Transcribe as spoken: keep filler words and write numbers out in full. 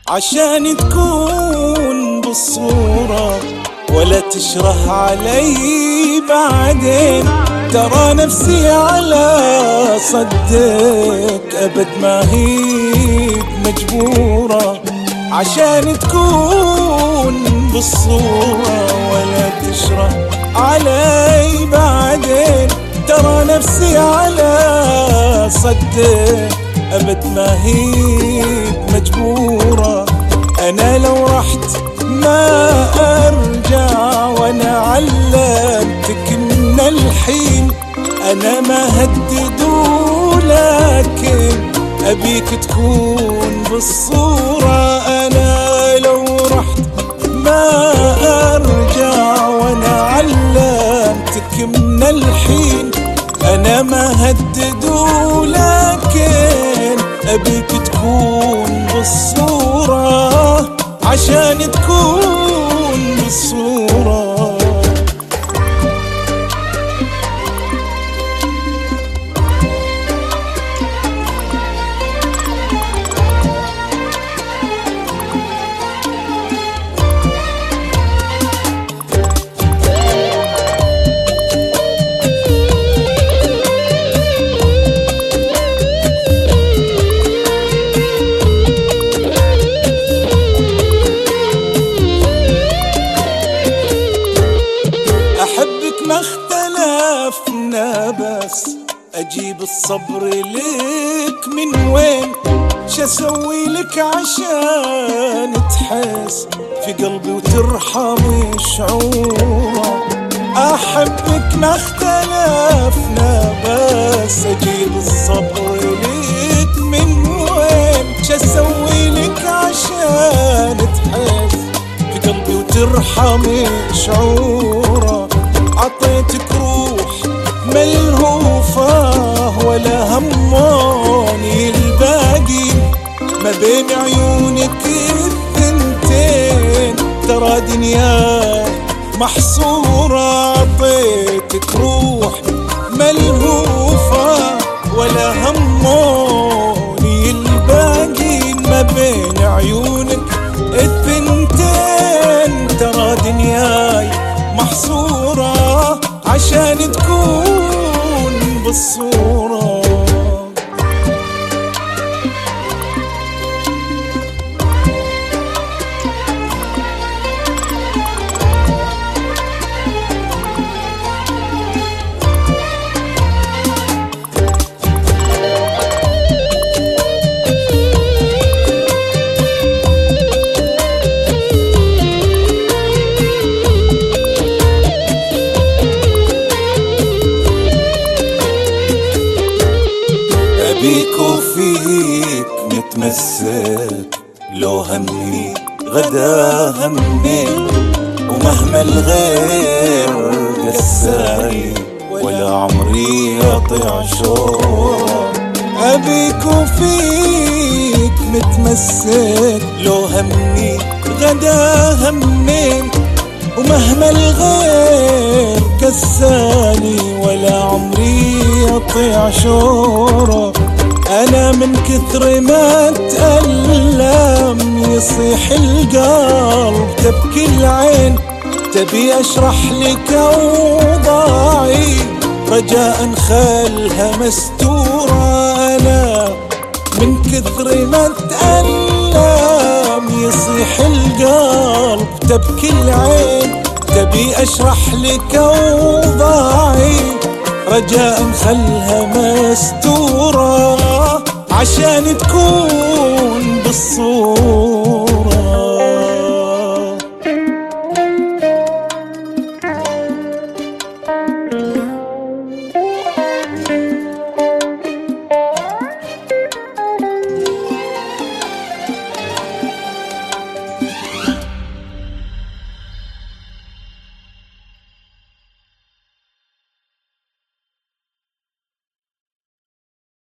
عشان تكون بالصورة ولا تشره علي بعدين. ترى نفسي على صدك أبد ما هي مجبورة. عشان تكون بالصورة ولا تشره علي بعدين. ترى نفسي على صدك أبد ما هي مجبورة. أنا لو رحت ما أرجع وأنا علمتك من الحين. أنا ما هدد لكن أبيك تكون بالصورة. أنا لو رحت ما أرجع وأنا علمتك من الحين. أنا ما هدد لكن أبيك تكون بالصورة. عشان تكون بالصورة. ما اختلفنا بس أجيب الصبر لك من وين. شاسوي لك عشان تحس في قلبي وترحم شعوره. أحبك ما اختلفنا بس أجيب الصبر لك من وين. شاسوي لك عشان تحس في قلبي وترحم شعوره. عطيتك روح ملهوفة ولا هموني الباقي. ما بين عيونك الثنتين ترى دنياي محصورة. عطيتك روح ملهوفة ولا هموني الباقي. ما بين عيونك الثنتين ترى دنياي محصورة. عشان تكون بالصورة. بيك وفيك متمسك. لو همي غدا همي ومهما الغير قساني ولا عمري أطيع شوق. أبيك وفيك متمسك. لو همي غدا همي ومهما الغير كساني ولا عمري أطيع شوره. أنا من كثر ما أتألم يصيح القلب تبكي العين. تبي أشرح لك أوضاعي رجاء خلها مستورة. أنا من كثر ما أتألم يصيح القلب تبكي العين. تبي أشرح لك أوضاعي رجاء خلها مستورة. عشان تكون بالصورة.